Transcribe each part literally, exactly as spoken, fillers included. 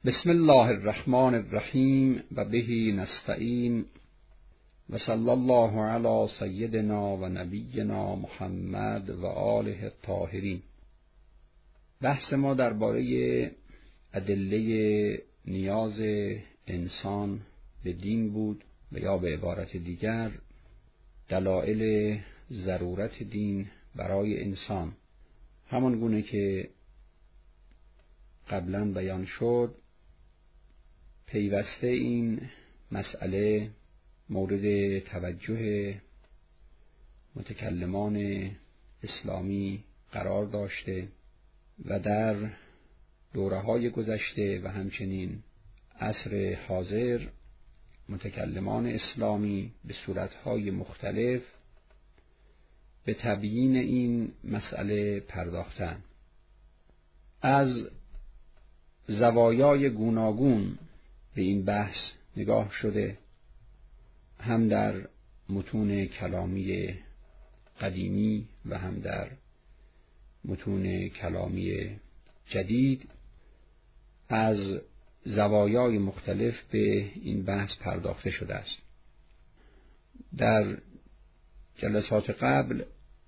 بسم الله الرحمن الرحیم و به نستعین و صلی الله علی سیدنا و نبینا محمد و آله الطاهرین. بحث ما درباره ادله نیاز انسان به دین بود و یا به عبارت دیگر دلایل ضرورت دین برای انسان. همان گونه که قبلا بیان شد، پیوسته این مسئله مورد توجه متکلمان اسلامی قرار داشته و در دوره‌های گذشته و همچنین عصر حاضر متکلمان اسلامی به صورت‌های مختلف به تبیین این مسئله پرداختند. از زوایای گوناگون به این بحث نگاه شده، هم در متون کلامی قدیمی و هم در متون کلامی جدید. از زوایای مختلف به این بحث پرداخته شده است. در جلسات قبل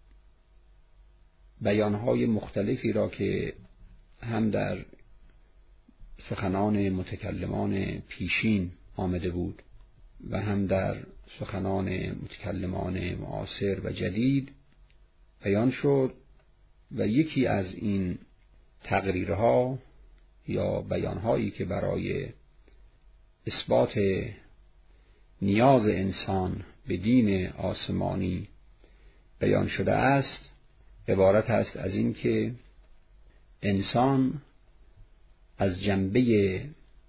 بیانهای مختلفی را که هم در سخنان متکلمان پیشین آمده بود و هم در سخنان متکلمان معاصر و جدید بیان شد و یکی از این تقریرها یا بیانهایی که برای اثبات نیاز انسان به دین آسمانی بیان شده است عبارت است از این که انسان از جنبه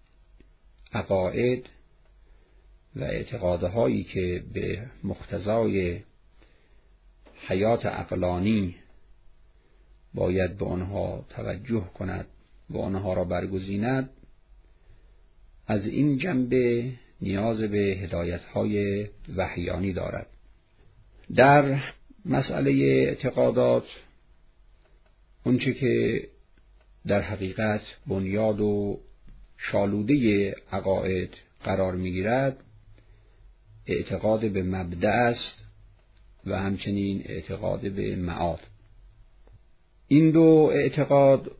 عقاید و اعتقادهایی که به مقتضای حیات عقلانی باید به آنها توجه کند و آنها را برگزیند، از این جنبه نیاز به هدایت‌های وحیانی دارد. در مسئله اعتقادات اونچه که در حقیقت بنیاد و شالوده عقاید قرار می‌گیرد اعتقاد به مبدأ است و همچنین اعتقاد به معاد. این دو اعتقاد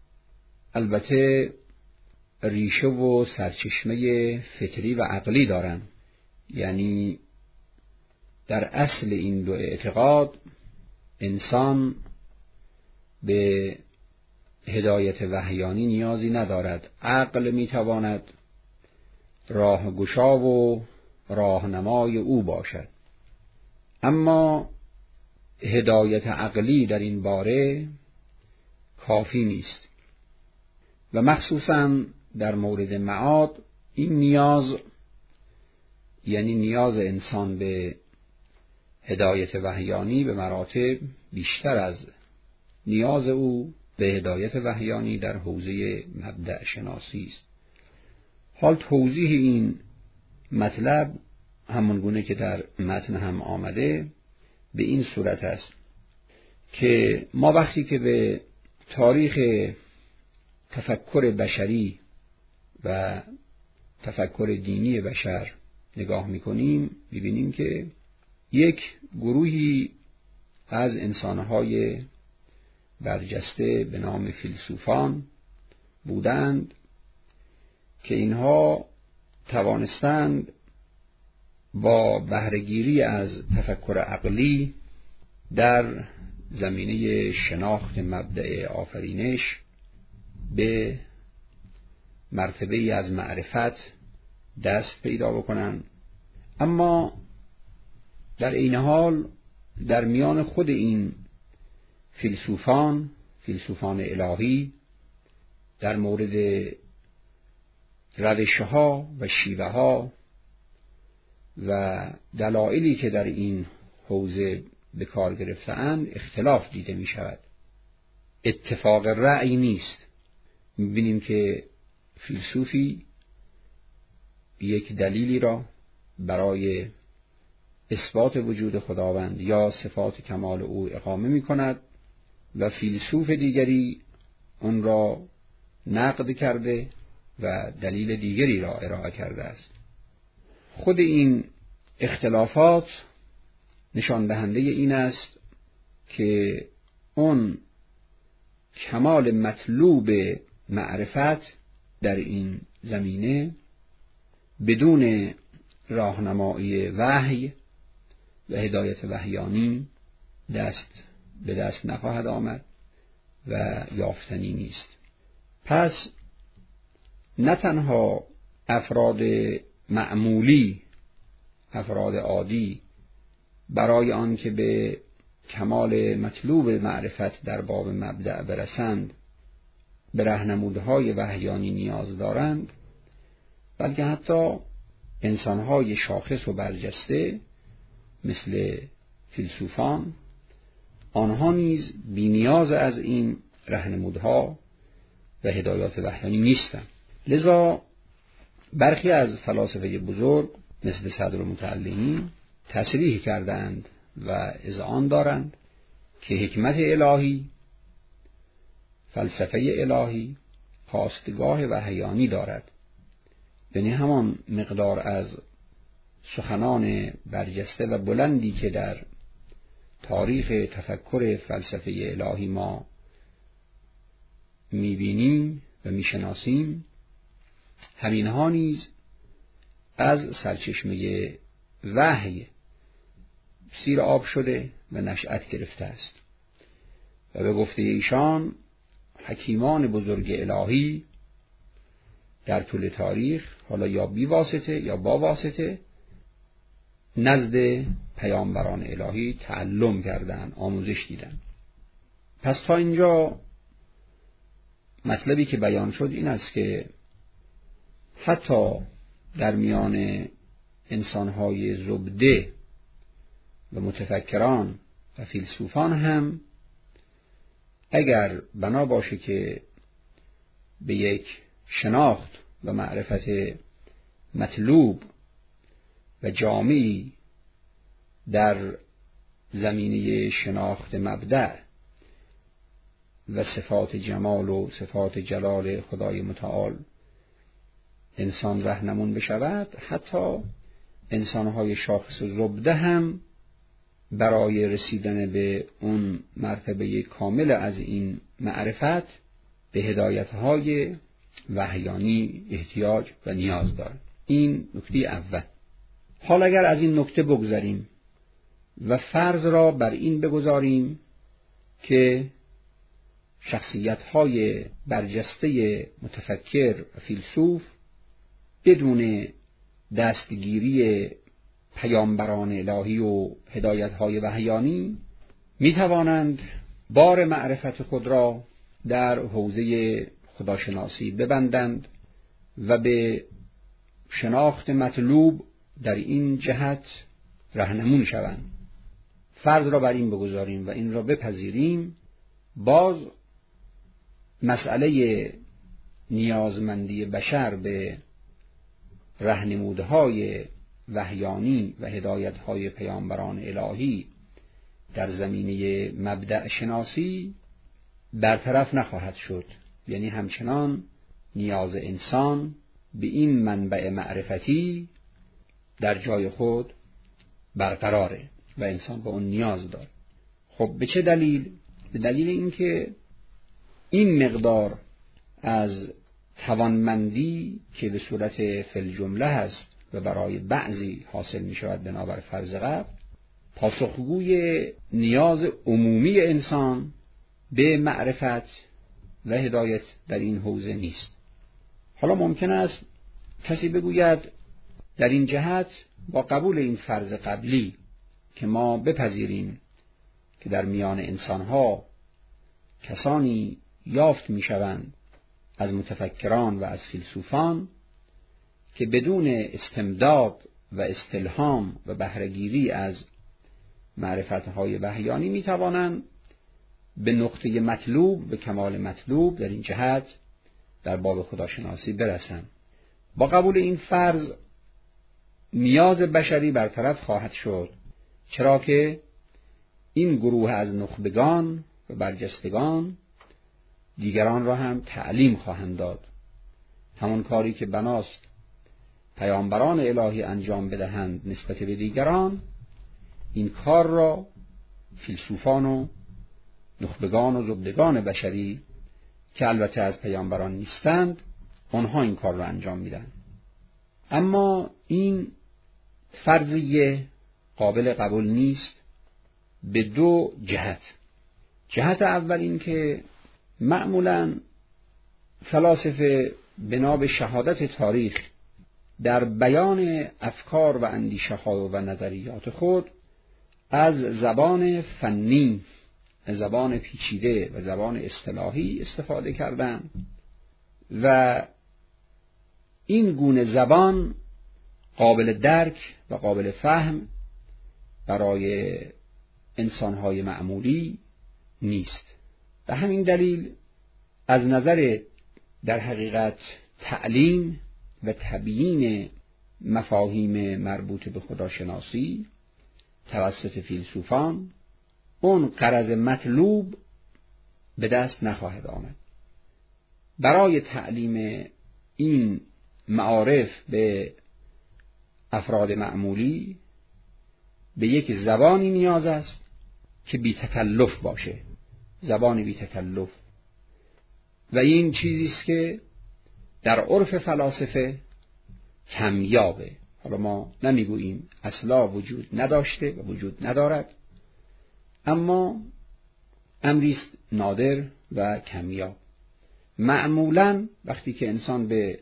البته ریشه و سرچشمه فطری و عقلی دارند، یعنی در اصل این دو اعتقاد انسان به هدایت وحیانی نیازی ندارد. عقل میتواند راهگشا و راهنمای او باشد، اما هدایت عقلی در این باره کافی نیست و مخصوصاً در مورد معاد این نیاز، یعنی نیاز انسان به هدایت وحیانی به مراتب بیشتر از نیاز او به هدایت وحیانی در حوزه مبدأ شناسی است. حال توضیح این مطلب همون گونه که در متن هم آمده به این صورت است که ما وقتی که به تاریخ تفکر بشری و تفکر دینی بشر نگاه می‌کنیم می‌بینیم که یک گروهی از انسان‌های برجسته به نام فیلسوفان بودند که اینها توانستند با بهره‌گیری از تفکر عقلی در زمینه شناخت مبدأ آفرینش به مرتبه‌ای از معرفت دست پیدا بکنند، اما در این حال در میان خود این فیلسوفان فیلسوفان الهی در مورد روش‌ها و شیوه‌ها و دلایلی که در این حوزه به کار گرفته‌اند اختلاف دیده می شود. اتفاق رأی نیست. می‌بینیم که فیلسوفی یک دلیلی را برای اثبات وجود خداوند یا صفات کمال او اقامه می کند و فیلسوف دیگری اون را نقد کرده و دلیل دیگری را ارائه کرده است. خود این اختلافات نشان دهنده این است که اون کمال مطلوب معرفت در این زمینه بدون راهنمایی وحی و هدایت وحیانی دست به دست نخواهد آمد و یافتنی نیست. پس نه تنها افراد معمولی، افراد عادی، برای آن که به کمال مطلوب معرفت در باب مبدأ برسند به راهنمودهای وحیانی نیاز دارند، بلکه حتی انسانهای شاخص و برجسته مثل فیلسوفان، آنها نیز بی نیاز از این راهنمودها و هدایات وحیانی نیستند. لذا برخی از فلاسفه بزرگ مثل صدرالمتعلمین تصریح کردند و اذعان دارند که حکمت الهی، فلسفه الهی خاستگاه وحیانی دارد، یعنی همان مقدار از سخنان برجسته و بلندی که در تاریخ تفکر فلسفه الهی ما میبینیم و میشناسیم، همینها نیز از سرچشمه وحی سیر آب شده و نشأت گرفته است و به گفته ایشان حکیمان بزرگ الهی در طول تاریخ، حالا یا بی واسطه یا با واسطه، نزد پیامبران الهی تعلم کردند، آموزش دیدند. پس تا اینجا مطلبی که بیان شد این است که حتی در میان انسانهای زبده و متفکران و فیلسوفان هم اگر بنا باشه که به یک شناخت و معرفت مطلوب و جامعی در زمینه شناخت مبدأ و صفات جمال و صفات جلال خدای متعال انسان راهنمون بشود، حتی انسانهای شاخص و زبده هم برای رسیدن به اون مرتبه کامل از این معرفت به هدایت‌های وحیانی احتیاج و نیاز دارد. این نکته اول. حال اگر از این نکته بگذریم و فرض را بر این بگذاریم که شخصیت‌های برجسته متفکر و فیلسوف بدون دستگیری پیامبران الهی و هدایت‌های وحیانی می توانند بار معرفت خود را در حوزه خداشناسی ببندند و به شناخت مطلوب در این جهت راهنمون شوند. فرض را بر این بگذاریم و این را بپذیریم، باز مسئله نیازمندی بشر به راهنمودهای وحیانی و هدایت‌های پیامبران الهی در زمینه مبدأ شناسی برطرف نخواهد شد. یعنی همچنان نیاز انسان به این منبع معرفتی در جای خود برقراره و انسان به اون نیاز داره. خب به چه دلیل؟ به دلیل اینکه این مقدار از توانمندی که به صورت فی‌الجمله هست و برای بعضی حاصل می شود بنابر فرض قبل، پاسخگوی نیاز عمومی انسان به معرفت و هدایت در این حوزه نیست. حالا ممکن است کسی بگوید در این جهت با قبول این فرض قبلی که ما بپذیریم که در میان انسانها کسانی یافت می شوند از متفکران و از فیلسوفان که بدون استمداد و استلهام و بهره‌گیری از معرفت‌های وحیانی می توانند به نقطه مطلوب، به کمال مطلوب در این جهت در باب خداشناسی برسند. با قبول این فرض نیاز بشری برطرف خواهد شد، چرا که این گروه از نخبگان و برجستگان دیگران را هم تعلیم خواهند داد همون کاری که بناست پیامبران الهی انجام بدهند نسبت به دیگران، این کار را فیلسوفان و نخبگان و زبدگان بشری که البته از پیامبران نیستند، آنها این کار را انجام میدن. اما این فرضیه قابل قبول نیست به دو جهت. جهت اول این که معمولاً فلاسفه بنا به شهادت تاریخ در بیان افکار و اندیشه ها و نظریات خود از زبان فنی، زبان پیچیده و زبان اصطلاحی استفاده کردند و این گونه زبان قابل درک و قابل فهم برای انسان‌های معمولی نیست. به همین دلیل از نظر در حقیقت تعلیم و تبیین مفاهیم مربوط به خداشناسی توسط فیلسوفان اون غرض مطلوب به دست نخواهد آمد. برای تعلیم این معارف به افراد معمولی به یک زبانی نیاز است که بی تکلف باشه، زبانی بی تکلف، و این چیزی است که در عرف فلاسفه کمیابه. حالا ما نمیگوییم اصلا وجود نداشته و وجود ندارد، اما امری است نادر و کمیاب. معمولاً وقتی که انسان به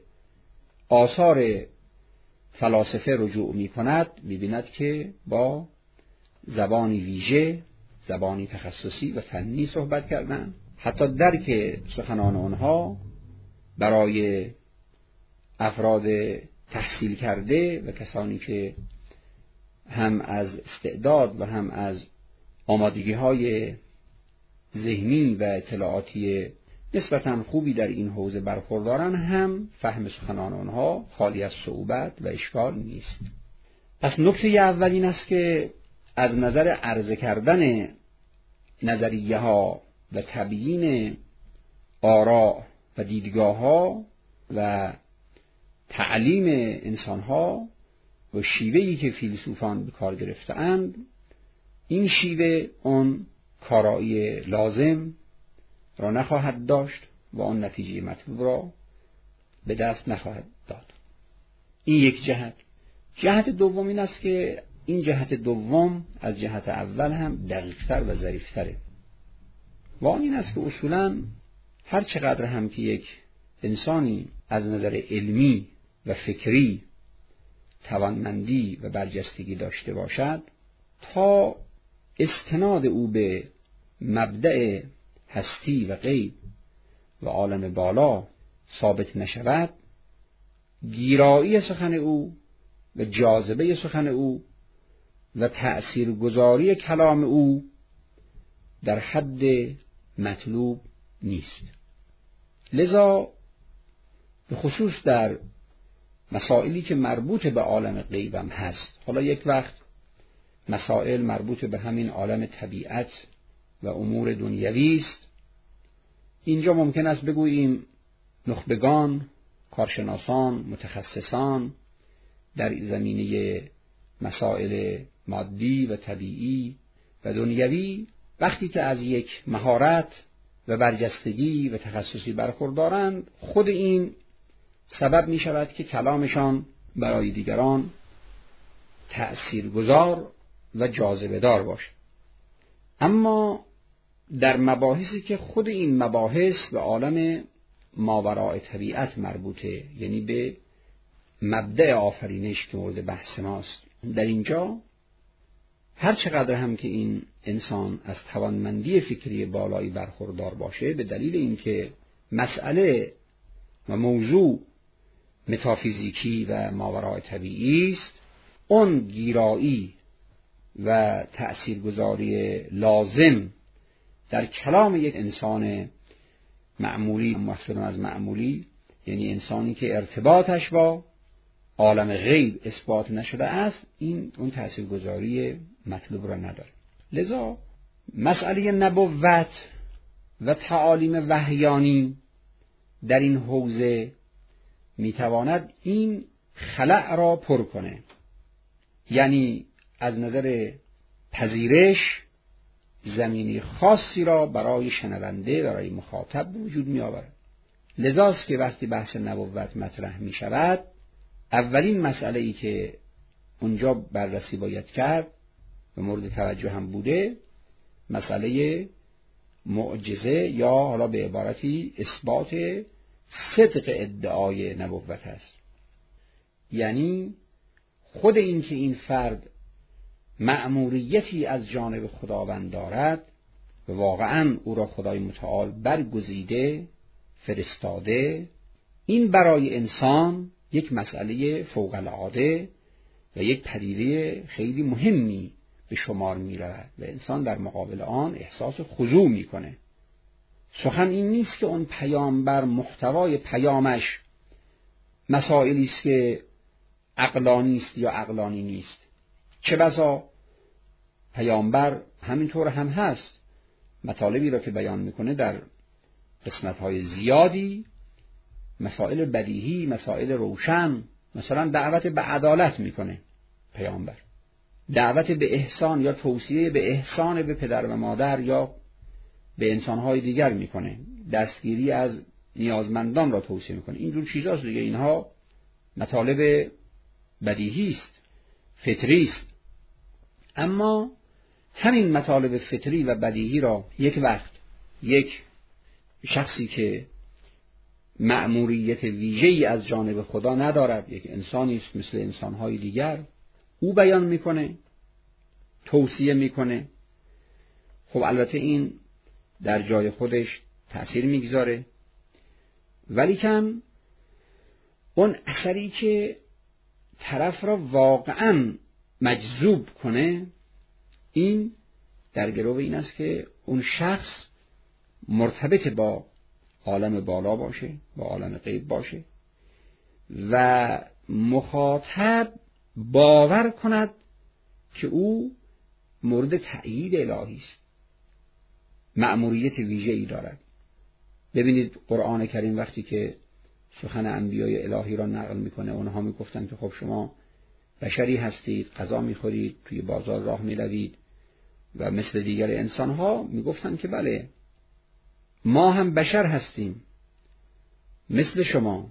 آثار فلاسفه رجوع می کند می بیند که با زبانی ویژه، زبانی تخصصی و فنی صحبت کردن. حتی درک سخنان آنها برای افراد تحصیل کرده و کسانی که هم از استعداد و هم از آمادگی های ذهنی و اطلاعاتی نسبتاً خوبی در این حوزه برخوردارن، هم فهم سخنان آنها خالی از صعوبت و اشکال نیست. پس نکته اول این است که از نظر عرضه کردن نظریه ها و تبیین آراء و دیدگاه ها و تعلیم انسان ها و شیوهی که فیلسوفان به کار گرفته‌اند، این شیوه اون کارایی لازم را نخواهد داشت و آن نتیجه مطلوب را به دست نخواهد داد. این یک جهت. جهت دوم این است که این جهت دوم از جهت اول هم دقیق‌تر و ظریف‌تره. و آن این است که اصولاً هر چقدر هم که یک انسانی از نظر علمی و فکری توانمندی و برجستگی داشته باشد، تا استناد او به مبدأ هستی و غیب و عالم بالا ثابت نشود، گیرایی سخن او و جاذبه سخن او و تأثیرگذاری کلام او در حد مطلوب نیست. لذا به خصوص در مسائلی که مربوط به عالم غیب هم هست، حالا یک وقت مسائل مربوط به همین عالم طبیعت و امور دنیوی است، اینجا ممکن است بگوییم نخبگان، کارشناسان، متخصصان در زمینه مسائل مادی و طبیعی و دنیوی وقتی که از یک مهارت و برجستگی و تخصصی برخوردارند، خود این سبب می شود که کلامشان برای دیگران تأثیرگذار و جاذبه‌دار باشد. اما در مباحثی که خود این مباحث به عالم ماوراء طبیعت مربوطه، یعنی به مبدأ آفرینش که مورد بحث ماست، در اینجا هر چقدر هم که این انسان از توانمندی فکری بالایی برخوردار باشه، به دلیل اینکه مسئله و موضوع متافیزیکی و ماوراء طبیعی است، اون گیرایی و تأثیرگذاری لازم در کلام یک انسان معمولی، مفصل از معمولی، یعنی انسانی که ارتباطش با عالم غیب اثبات نشده است، این اون تأثیرگذاری مطلوب را نداره. لذا مسئله نبوت و تعالیم وحیانی در این حوزه میتواند این خلأ را پر کنه، یعنی از نظر پذیرش زمینی خاصی را برای شنونده، برای مخاطب وجود می آورد. لذاست که وقتی بحث نبوت مطرح می شود، اولین مسئله‌ای که اونجا بررسی باید کرد و مورد توجه هم بوده، مسئله معجزه یا حالا به عبارتی اثبات صدق ادعای نبوت است. یعنی خود این که این فرد مأموریتی از جانب خداوند دارد و واقعا او را خدای متعال برگزیده، فرستاده، این برای انسان یک مسئله فوق العاده و یک پدیده خیلی مهمی به شمار می رود و انسان در مقابل آن احساس خضوع می کنه. سخن این نیست که اون پیامبر محتوای پیامش مسائلی است که عقلانی است یا عقلانی نیست. چه بسا پیامبر همینطور هم هست، مطالبی را که بیان میکنه در قسمت‌های زیادی مسائل بدیهی، مسائل روشن، مثلا دعوت به عدالت میکنه پیامبر، دعوت به احسان یا توصیه به احسان به پدر و مادر یا به انسان‌های دیگر میکنه، دستگیری از نیازمندان را توصیه میکنه. اینجور چیزاست دیگه. اینها مطالب بدیهی است، فطری است. اما همین مطالب فطری و بدیهی را یک وقت یک شخصی که مأموریت ویژه‌ای از جانب خدا ندارد، یک انسانی است مثل انسان‌های دیگر، او بیان میکنه، توصیه میکنه. خب البته این در جای خودش تأثیر میگذاره، ولیکن اون اثری که طرف را واقعاً مجذوب کنه، این در گرو این است که اون شخص مرتبط با عالم بالا باشه، با عالم غیب باشه و مخاطب باور کند که او مورد تأیید الهی است، مأموریت ویژه‌ای دارد. ببینید قرآن کریم وقتی که سخن انبیای الهی را نقل میکنه، اونها میگفتن که خب شما بشری هستید، غذا میخورید، توی بازار راه میروید و مثل دیگر انسانها. میگفتن که بله، ما هم بشر هستیم مثل شما،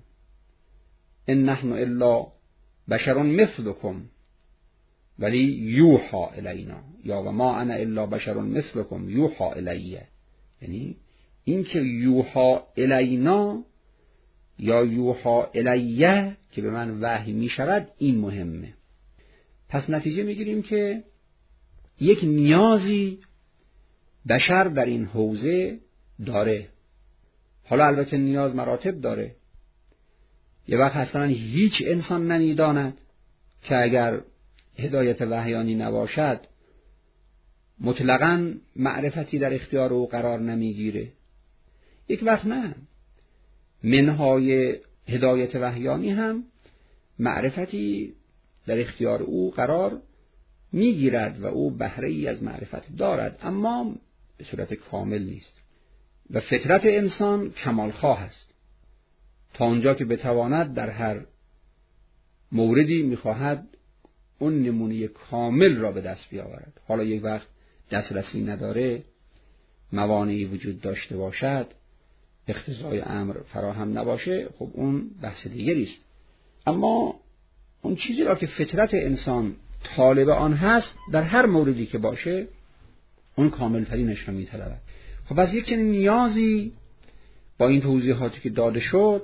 ان نحن الا بشر مثلکم ولی یوحا الینا، یا و ما انا الا بشر مثلکم یوحا الیه. یعنی این که یوحا الینا یا یوحا الیه که به من وحی می شود، این مهمه. پس نتیجه می گیریم که یک نیازی بشر در این حوزه داره. حالا البته نیاز مراتب داره. یه وقت اصلا هیچ انسان نمیداند که اگر هدایت وحیانی نباشد مطلقاً معرفتی در اختیار او قرار نمیگیره. یک وقت نه، منهای هدایت وحیانی هم معرفتی در اختیار او قرار میگیرد و او بهره ای از معرفت دارد، اما به صورت کامل نیست. و فطرت انسان کمالخواه است، تا اونجا که بتواند در هر موردی میخواهد اون نمونه کامل را به دست بیاورد. حالا یک وقت دسترسی نداره، موانعی وجود داشته باشد، اقتضای امر فراهم نباشه، خب اون بحث دیگری است. اما اون چیزی را که فطرت انسان طالب آن هست، در هر موردی که باشه اون کامل ترینش را میطلبد. خب از یک چنین نیازی با این توضیحاتی که داده شد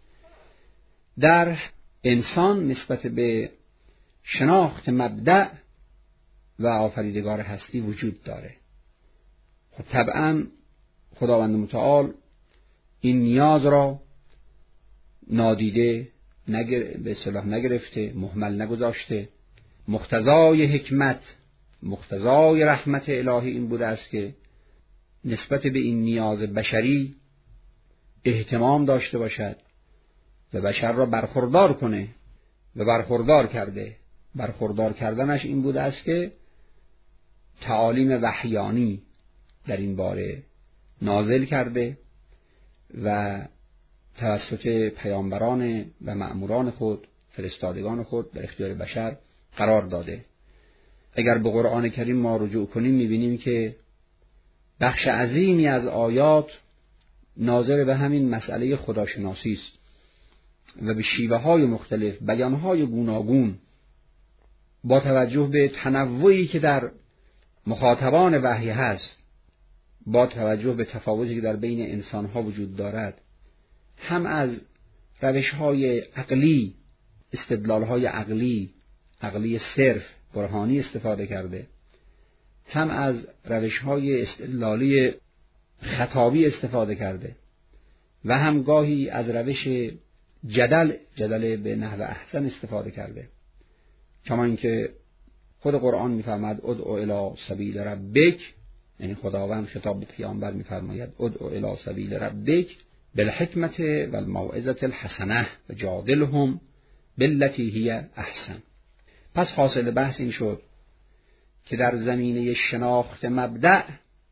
در انسان نسبت به شناخت مبدأ و آفریدگار هستی وجود داره. خب طبعا خداوند متعال این نیاز را نادیده نگر... به اصطلاح نگرفته، مهمل نگذاشته. مقتضای حکمت، مقتضای رحمت الهی این بوده است که نسبت به این نیاز بشری اهتمام داشته باشد و بشر را برخوردار کنه و برخوردار کرده. برخوردار کردنش این بوده است که تعالیم وحیانی در این باره نازل کرده و توسط پیامبران و مأموران خود، فرستادگان خود در اختیار بشر قرار داده. اگر به قرآن کریم ما رجوع کنیم می‌بینیم که بخش عظیمی از آیات ناظر به همین مسئله خداشناسی است و به شیوه‌های مختلف، بیان‌های گوناگون، با توجه به تنوعی که در مخاطبان وحی هست، با توجه به تفاوتی که در بین انسان‌ها وجود دارد، هم از روش‌های عقلی، استدلال‌های عقلی، عقلی صرف، برهانی استفاده کرده، هم از روش‌های استدلالی خطابی استفاده کرده و هم گاهی از روش جدل، جدل به نحو احسن استفاده کرده. کما اینکه خود قرآن می‌فرماید ادع الی سبیل ربک، یعنی خداوند خطاب به پیامبر می‌فرماید ادع الی سبیل ربک بالحکمت و الموعظة الحسنه و جادلهم بالتی هی احسن. پس حاصل بحث این شد که در زمینه شناخت مبدأ،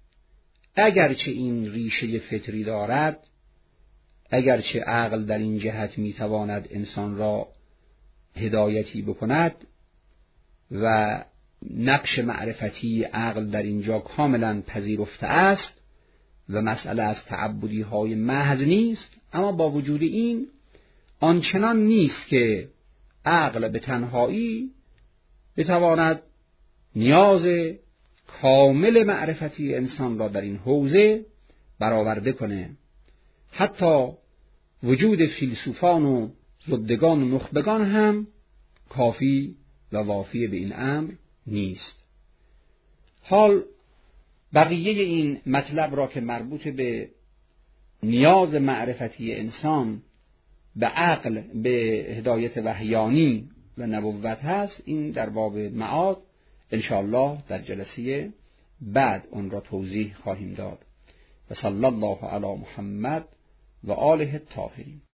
اگرچه این ریشه فطری دارد، اگرچه عقل در این جهت میتواند انسان را هدایتی بکند و نقش معرفتی عقل در اینجا کاملا پذیرفته است و مسئله از تعبدی های محض نیست، اما با وجود این آنچنان نیست که عقل به تنهایی بتواند نیاز کامل معرفتی انسان را در این حوزه برآورده کنه. حتی وجود فیلسوفان و زدگان و نخبگان هم کافی و وافی به این امر نیست. حال بقیه این مطلب را که مربوط به نیاز معرفتی انسان به عقل، به هدایت وحیانی و نبوت هست، این در باب معاد انشاءالله در جلسه بعد اون را توضیح خواهیم داد. و صلی الله علی محمد و آله الطاهرین.